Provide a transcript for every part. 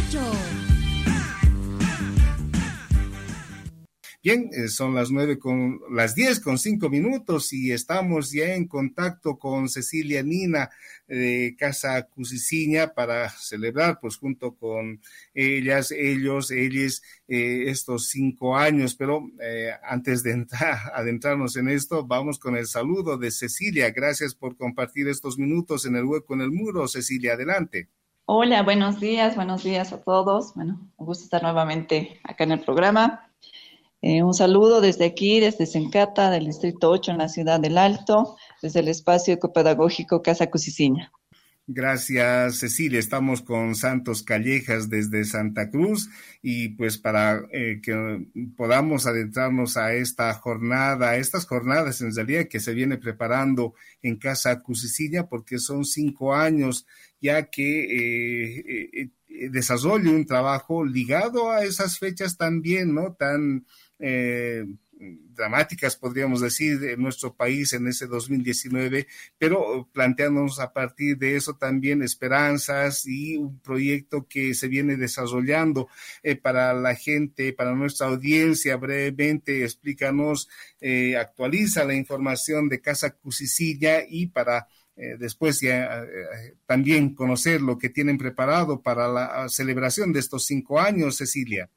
8. Bien, son las 10:05 y estamos ya en contacto con Cecilia Nina de Casa Cusiciña para celebrar, pues junto con ellos, estos 5 años. Pero antes de adentrarnos en esto, vamos con el saludo de Cecilia. Gracias por compartir estos minutos en el Hueco en el Muro. Cecilia, adelante. Hola, buenos días a todos. Bueno, un gusto estar nuevamente acá en el programa. Un saludo desde aquí, desde Sencata, del Distrito 8 en la ciudad del Alto, desde el espacio ecopedagógico Casa Cusiciña. Gracias, Cecilia. Estamos con Santos Callejas desde Santa Cruz y pues para que podamos adentrarnos a estas jornadas en realidad que se viene preparando en Casa Cusiciña, porque son 5 años ya que desarrolle un trabajo ligado a esas fechas también, ¿no? Tan dramáticas, podríamos decir, en nuestro país en ese 2019, pero planteándonos a partir de eso también esperanzas y un proyecto que se viene desarrollando para la gente, para nuestra audiencia. Brevemente, explícanos, actualiza la información de Casa Cusiciña y para después ya también conocer lo que tienen preparado para la celebración de estos 5 años, Cecilia.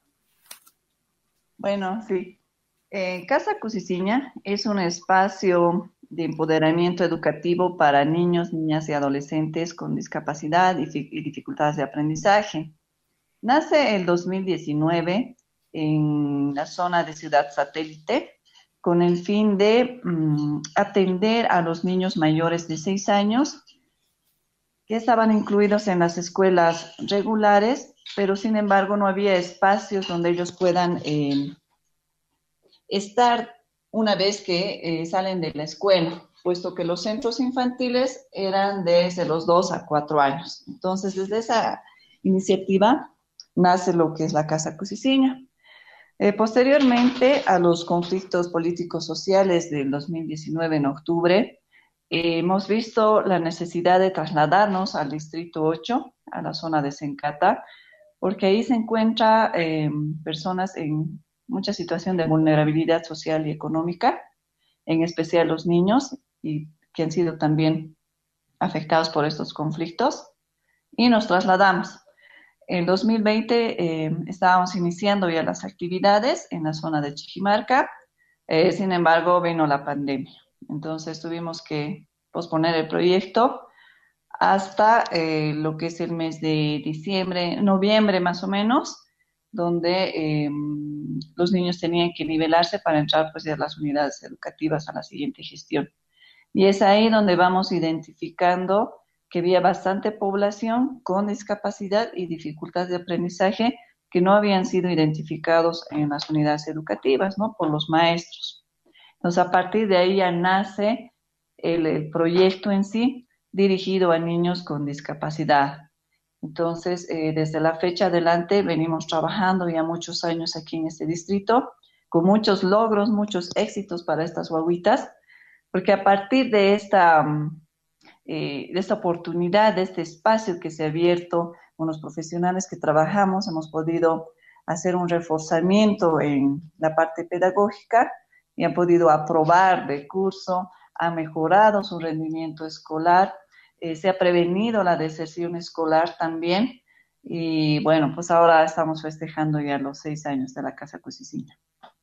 Bueno, sí. Casa Cusiciña es un espacio de empoderamiento educativo para niños, niñas y adolescentes con discapacidad y dificultades de aprendizaje. Nace el 2019 en la zona de Ciudad Satélite con el fin de atender a los niños mayores de 6 años que estaban incluidos en las escuelas regulares, pero sin embargo no había espacios donde ellos puedan estar una vez que salen de la escuela, puesto que los centros infantiles eran desde los 2 a 4 años. Entonces, desde esa iniciativa nace lo que es la Casa Cusiciña. Posteriormente a los conflictos políticos sociales del 2019 en octubre, hemos visto la necesidad de trasladarnos al Distrito 8, a la zona de Sencata, porque ahí se encuentran personas en mucha situación de vulnerabilidad social y económica, en especial los niños, y que han sido también afectados por estos conflictos, y nos trasladamos. En 2020 estábamos iniciando ya las actividades en la zona de Chiquimarca, sin embargo vino la pandemia, entonces tuvimos que posponer el proyecto hasta lo que es el mes de noviembre más o menos, donde los niños tenían que nivelarse para entrar pues a las unidades educativas a la siguiente gestión. Y es ahí donde vamos identificando que había bastante población con discapacidad y dificultad de aprendizaje que no habían sido identificados en las unidades educativas, ¿no? Por los maestros. Entonces, a partir de ahí ya nace el proyecto en sí, dirigido a niños con discapacidad. Entonces, desde la fecha adelante venimos trabajando ya muchos años aquí en este distrito, con muchos logros, muchos éxitos para estas guaguitas, porque a partir de esta oportunidad, de este espacio que se ha abierto con los profesionales que trabajamos, hemos podido hacer un reforzamiento en la parte pedagógica y han podido aprobar el curso, ha mejorado su rendimiento escolar, se ha prevenido la deserción escolar también y bueno, pues ahora estamos festejando ya los 6 años de la Casa Cusiciña.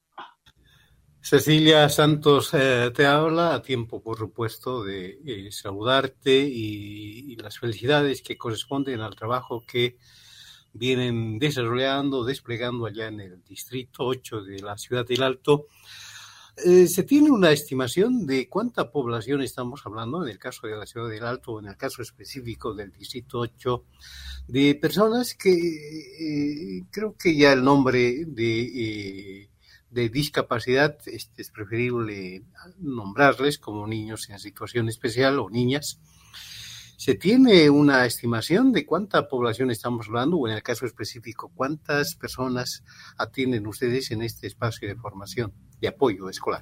Cecilia Santos te habla, a tiempo por supuesto de saludarte y las felicidades que corresponden al trabajo que vienen desarrollando, desplegando allá en el Distrito 8 de la Ciudad del Alto. ¿Se tiene una estimación de cuánta población estamos hablando en el caso de la Ciudad del Alto o en el caso específico del Distrito 8 de personas que creo que ya el nombre de discapacidad es preferible nombrarles como niños en situación especial o niñas? ¿Se tiene una estimación de cuánta población estamos hablando o en el caso específico cuántas personas atienden ustedes en este espacio de formación, de apoyo escolar?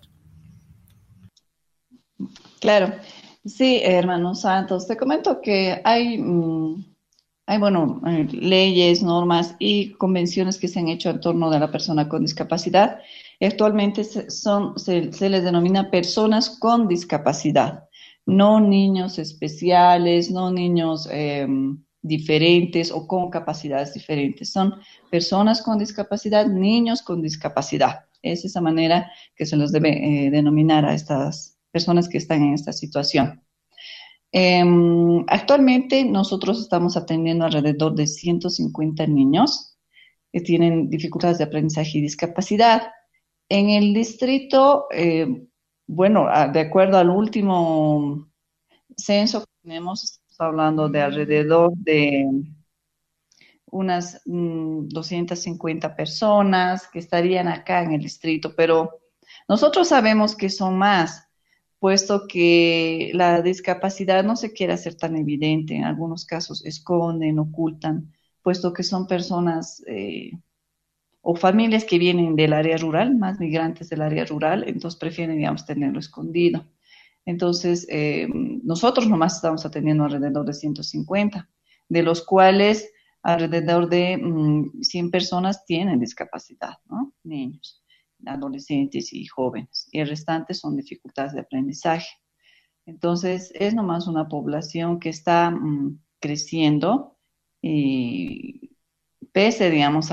Claro, sí, hermano Santos, te comento que hay hay, bueno, leyes, normas y convenciones que se han hecho en torno de la persona con discapacidad. Actualmente se les denomina personas con discapacidad, no niños especiales, no niños diferentes o con capacidades diferentes. Son personas con discapacidad, niños con discapacidad. Es esa manera que se les debe denominar a estas personas que están en esta situación. Actualmente nosotros estamos atendiendo alrededor de 150 niños que tienen dificultades de aprendizaje y discapacidad. En el distrito, bueno, de acuerdo al último censo que tenemos, estamos hablando de alrededor de unas 250 personas que estarían acá en el distrito, pero nosotros sabemos que son más, puesto que la discapacidad no se quiere hacer tan evidente, en algunos casos esconden, ocultan, puesto que son personas o familias que vienen del área rural, más migrantes del área rural, entonces prefieren, digamos, tenerlo escondido. Entonces, nosotros nomás estamos atendiendo alrededor de 150, de los cuales alrededor de 100 personas tienen discapacidad, ¿no? Niños, adolescentes y jóvenes. Y el restante son dificultades de aprendizaje. Entonces, es nomás una población que está creciendo y pese, digamos,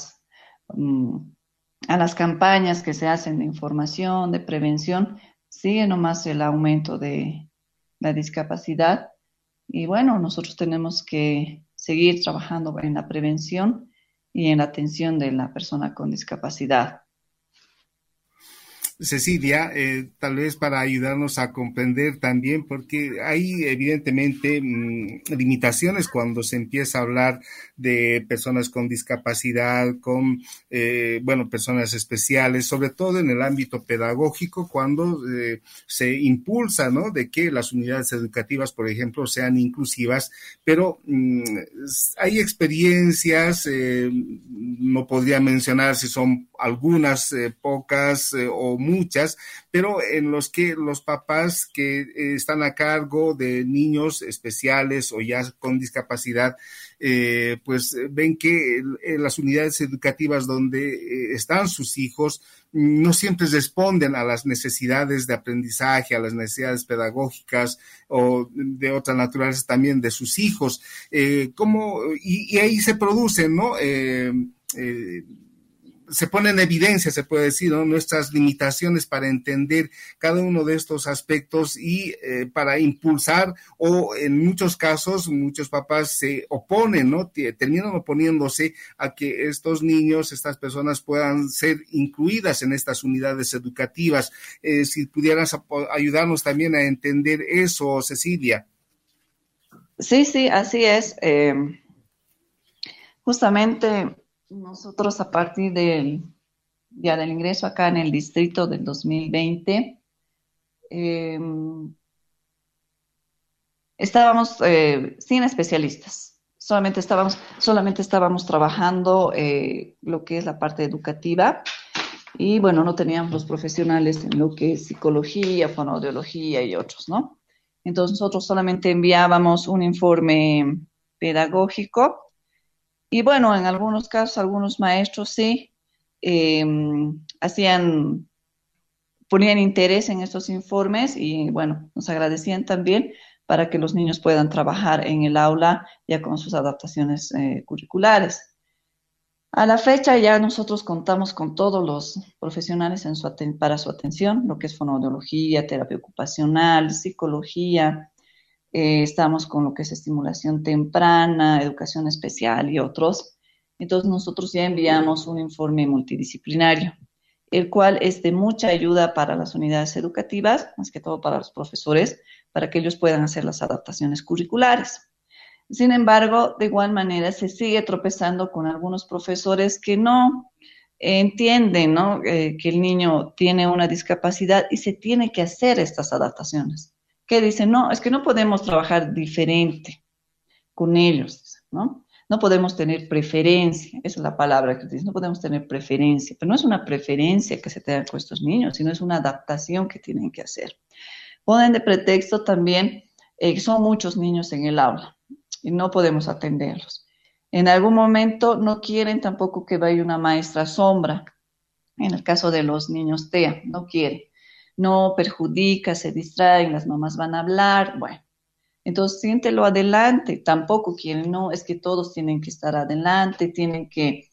a las campañas que se hacen de información, de prevención, sigue nomás el aumento de la discapacidad. Y bueno, nosotros tenemos que seguir trabajando en la prevención y en la atención de la persona con discapacidad. Cecilia, tal vez para ayudarnos a comprender también, porque hay evidentemente limitaciones cuando se empieza a hablar de personas con discapacidad, con, bueno, personas especiales, sobre todo en el ámbito pedagógico, cuando se impulsa, ¿no?, de que las unidades educativas, por ejemplo, sean inclusivas, pero hay experiencias, no podría mencionar si son algunas, pocas o muchas, pero en los que los papás que están a cargo de niños especiales o ya con discapacidad, pues ven que las unidades educativas donde están sus hijos no siempre responden a las necesidades de aprendizaje, a las necesidades pedagógicas o de otra naturaleza también de sus hijos. Y ahí se producen, ¿no?, se pone en evidencia, se puede decir, ¿no?, nuestras limitaciones para entender cada uno de estos aspectos y para impulsar, o en muchos casos, muchos papás se oponen, ¿no?, terminan oponiéndose a que estos niños, estas personas puedan ser incluidas en estas unidades educativas. Si pudieras ayudarnos también a entender eso, Cecilia. Sí, así es. Justamente nosotros a partir del ingreso acá en el distrito del 2020, estábamos sin especialistas, solamente estábamos trabajando lo que es la parte educativa y bueno, no teníamos los profesionales en lo que es psicología, fonoaudiología y otros, ¿no? Entonces nosotros solamente enviábamos un informe pedagógico. Y bueno, en algunos casos, algunos maestros sí ponían interés en estos informes y bueno, nos agradecían también para que los niños puedan trabajar en el aula ya con sus adaptaciones curriculares. A la fecha ya nosotros contamos con todos los profesionales para su atención, lo que es fonoaudiología, terapia ocupacional, psicología. Estamos con lo que es estimulación temprana, educación especial y otros. Entonces nosotros ya enviamos un informe multidisciplinario, el cual es de mucha ayuda para las unidades educativas, más que todo para los profesores, para que ellos puedan hacer las adaptaciones curriculares. Sin embargo, de igual manera se sigue tropezando con algunos profesores que no entienden, ¿no?, que el niño tiene una discapacidad y se tiene que hacer estas adaptaciones. Que dicen, no, es que no podemos trabajar diferente con ellos, ¿no? No podemos tener preferencia, esa es la palabra que dicen, no podemos tener preferencia, pero no es una preferencia que se tenga con estos niños, sino es una adaptación que tienen que hacer. Ponen de pretexto también que son muchos niños en el aula. y no podemos atenderlos. En algún momento no quieren tampoco que vaya una maestra sombra. En el caso de los niños TEA, no quiere. No perjudica, se distraen, las mamás van a hablar, bueno. Entonces, siéntelo adelante, tampoco quieren, no, es que todos tienen que estar adelante, tienen que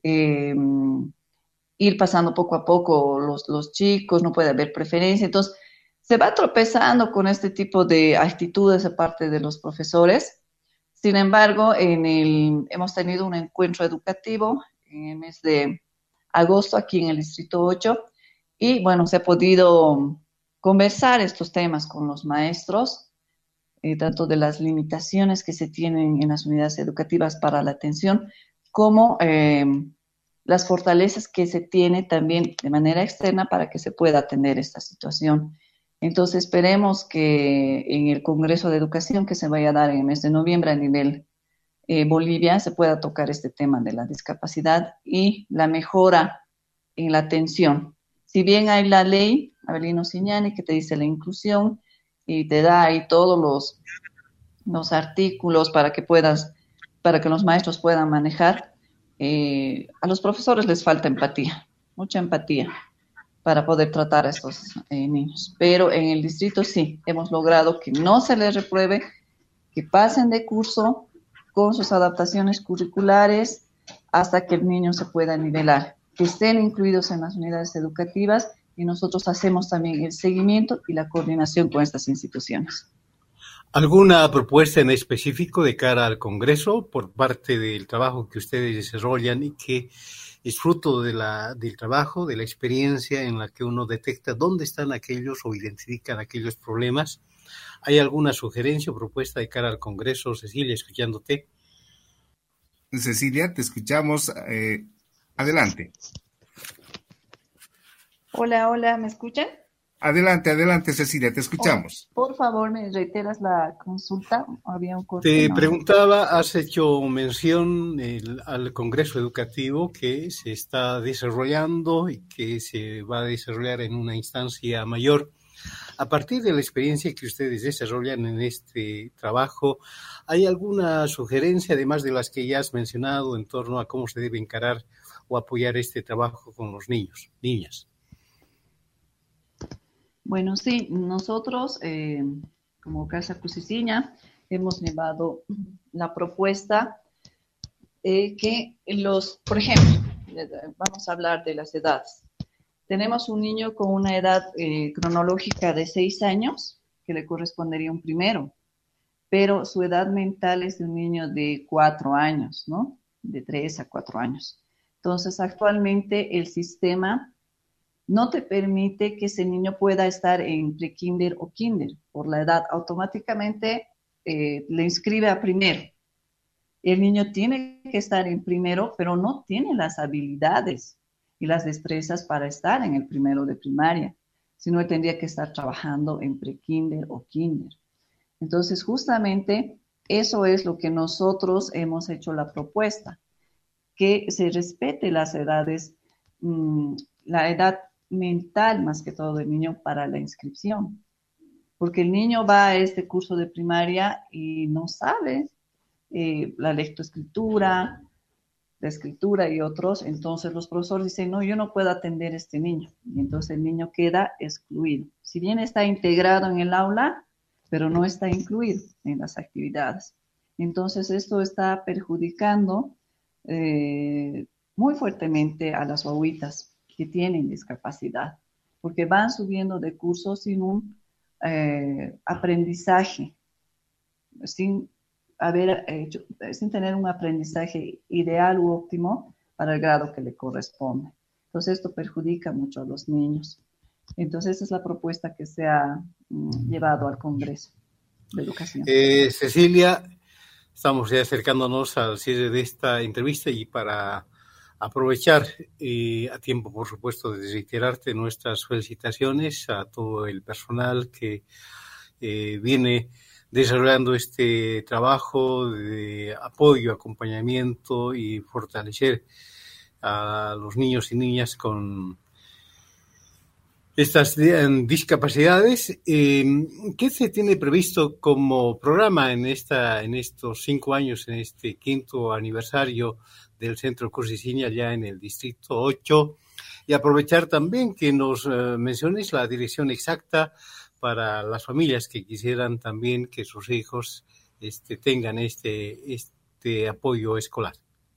ir pasando poco a poco los chicos, no puede haber preferencia. Entonces, se va tropezando con este tipo de actitudes de parte de los profesores. Sin embargo, hemos tenido un encuentro educativo en el mes de agosto aquí en el Distrito 8 y bueno, se ha podido conversar estos temas con los maestros, tanto de las limitaciones que se tienen en las unidades educativas para la atención, como las fortalezas que se tiene también de manera externa para que se pueda atender esta situación. Entonces esperemos que en el Congreso de Educación que se vaya a dar en el mes de noviembre a nivel Bolivia se pueda tocar este tema de la discapacidad y la mejora en la atención. Si bien hay la ley, Avelino Siñani, que te dice la inclusión y te da ahí todos los artículos para que los maestros puedan manejar, a los profesores les falta empatía, mucha empatía para poder tratar a estos niños. Pero en el distrito sí, hemos logrado que no se les repruebe, que pasen de curso con sus adaptaciones curriculares hasta que el niño se pueda nivelar, que estén incluidos en las unidades educativas y nosotros hacemos también el seguimiento y la coordinación con estas instituciones. ¿Alguna propuesta en específico de cara al Congreso por parte del trabajo que ustedes desarrollan y que es fruto del trabajo, de la experiencia en la que uno detecta dónde están aquellos o identifican aquellos problemas? ¿Hay alguna sugerencia o propuesta de cara al Congreso? Cecilia, escuchándote. Cecilia, te escuchamos. Adelante. Hola, ¿me escuchan? Adelante, Cecilia, te escuchamos. Por favor, ¿me reiteras la consulta? Había un corte. Te preguntaba, has hecho mención al Congreso Educativo que se está desarrollando y que se va a desarrollar en una instancia mayor. A partir de la experiencia que ustedes desarrollan en este trabajo, ¿hay alguna sugerencia, además de las que ya has mencionado, en torno a cómo se debe encarar o apoyar este trabajo con los niños, niñas? Bueno, sí, nosotros como Casa Cusiciña hemos llevado la propuesta que por ejemplo, vamos a hablar de las edades. Tenemos un niño con una edad cronológica de 6 años, que le correspondería un primero, pero su edad mental es de un niño de 4 años, ¿no? De 3 a 4 años. Entonces, actualmente el sistema no te permite que ese niño pueda estar en pre-kinder o kinder por la edad. Automáticamente le inscribe a primero. El niño tiene que estar en primero, pero no tiene las habilidades y las destrezas para estar en el primero de primaria, sino que tendría que estar trabajando en pre-kinder o kinder. Entonces, justamente eso es lo que nosotros hemos hecho la propuesta, que se respete las edades, la edad mental más que todo del niño para la inscripción, porque el niño va a este curso de primaria y no sabe la lectoescritura, la escritura y otros, entonces los profesores dicen, no, yo no puedo atender a este niño, y entonces el niño queda excluido. Si bien está integrado en el aula, pero no está incluido en las actividades. Entonces esto está perjudicando muy fuertemente a las guaguitas que tienen discapacidad, porque van subiendo de curso sin un aprendizaje, sin tener un aprendizaje ideal u óptimo para el grado que le corresponde. Entonces esto perjudica mucho a los niños. Entonces esa es la propuesta que se ha llevado al Congreso de Educación. Cecilia, estamos ya acercándonos al cierre de esta entrevista y para aprovechar a tiempo, por supuesto, de reiterarte nuestras felicitaciones a todo el personal que viene desarrollando este trabajo de apoyo, acompañamiento y fortalecer a los niños y niñas con estas discapacidades. ¿Qué se tiene previsto como programa en estos 5 años, en este 5º aniversario del Centro Cusicinha ya en el Distrito 8? Y aprovechar también que nos menciones la dirección exacta para las familias que quisieran también que sus hijos tengan este apoyo escolar.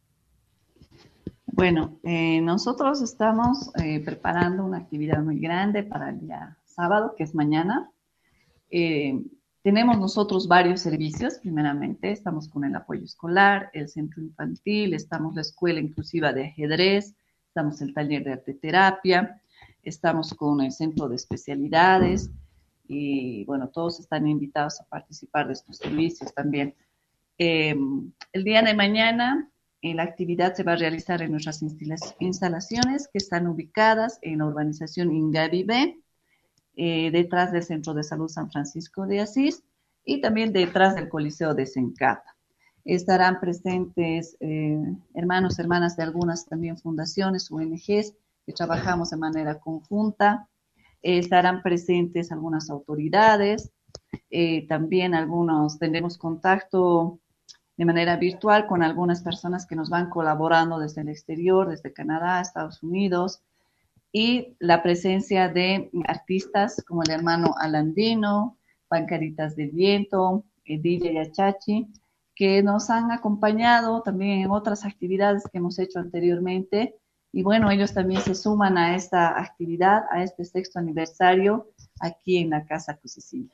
Bueno, nosotros estamos preparando una actividad muy grande para el día sábado, que es mañana. Tenemos nosotros varios servicios. Primeramente, estamos con el apoyo escolar, el centro infantil, estamos la escuela inclusiva de ajedrez, estamos el taller de arteterapia, estamos con el centro de especialidades y, bueno, todos están invitados a participar de estos servicios también. El día de mañana, la actividad se va a realizar en nuestras instalaciones que están ubicadas en la urbanización Ingavi B, detrás del Centro de Salud San Francisco de Asís y también detrás del Coliseo de Sencata. Estarán presentes hermanos, hermanas de algunas también fundaciones, ONGs, que trabajamos de manera conjunta. Estarán presentes algunas autoridades, también tendremos contacto de manera virtual con algunas personas que nos van colaborando desde el exterior, desde Canadá, Estados Unidos, y la presencia de artistas como el hermano Alandino, Pancaritas del Viento, DJ Achachi, que nos han acompañado también en otras actividades que hemos hecho anteriormente. Y bueno, ellos también se suman a esta actividad, a este 6º aniversario aquí en la Casa Cusicinha.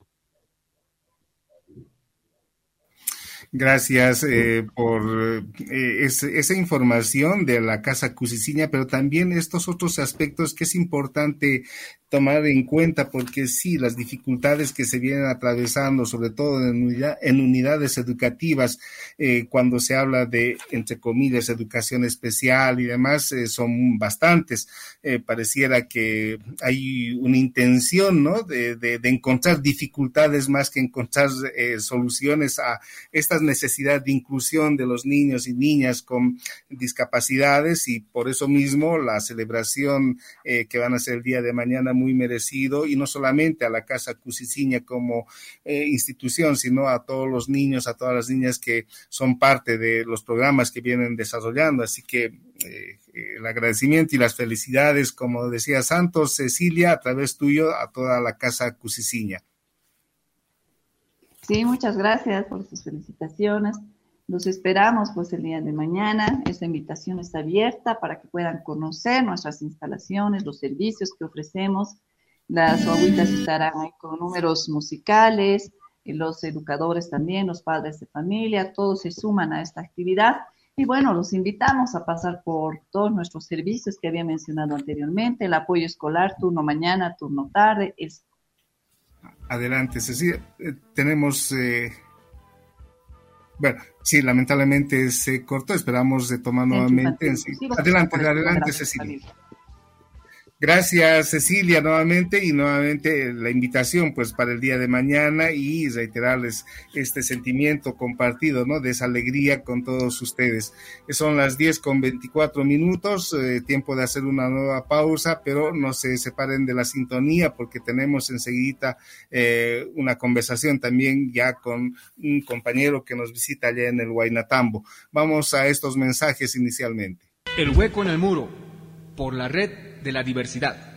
Gracias por esa información de la Casa Cusicinha, pero también estos otros aspectos que es importante tomar en cuenta, porque sí, las dificultades que se vienen atravesando, sobre todo en unidades educativas, cuando se habla de, entre comillas, educación especial y demás, son bastantes. Pareciera que hay una intención, ¿no?, de encontrar dificultades más que encontrar soluciones a esta necesidad de inclusión de los niños y niñas con discapacidades, y por eso mismo la celebración que van a hacer el día de mañana muy merecido, y no solamente a la Casa Cusicinha como institución, sino a todos los niños, a todas las niñas que son parte de los programas que vienen desarrollando. Así que el agradecimiento y las felicidades, como decía Santos, Cecilia, a través tuyo, a toda la Casa Cusicinha. Sí, muchas gracias por sus felicitaciones. Los esperamos pues el día de mañana. Esta invitación está abierta para que puedan conocer nuestras instalaciones, los servicios que ofrecemos. Las guaguitas estarán ahí con números musicales, y los educadores también, los padres de familia, todos se suman a esta actividad. Y bueno, los invitamos a pasar por todos nuestros servicios que había mencionado anteriormente, el apoyo escolar, turno mañana, turno tarde. Adelante, Cecilia. Tenemos... Bueno, sí, lamentablemente se cortó, esperamos retomar nuevamente. Adelante, Cecilia. Gracias, Cecilia, nuevamente, y nuevamente la invitación pues para el día de mañana, y reiterarles este sentimiento compartido, ¿no?, de esa alegría con todos ustedes. Son las 10:24, tiempo de hacer una nueva pausa, pero no se separen de la sintonía porque tenemos enseguida una conversación también ya con un compañero que nos visita allá en el Huaynatambo. Vamos a estos mensajes inicialmente. El hueco en el muro, por la red de la diversidad.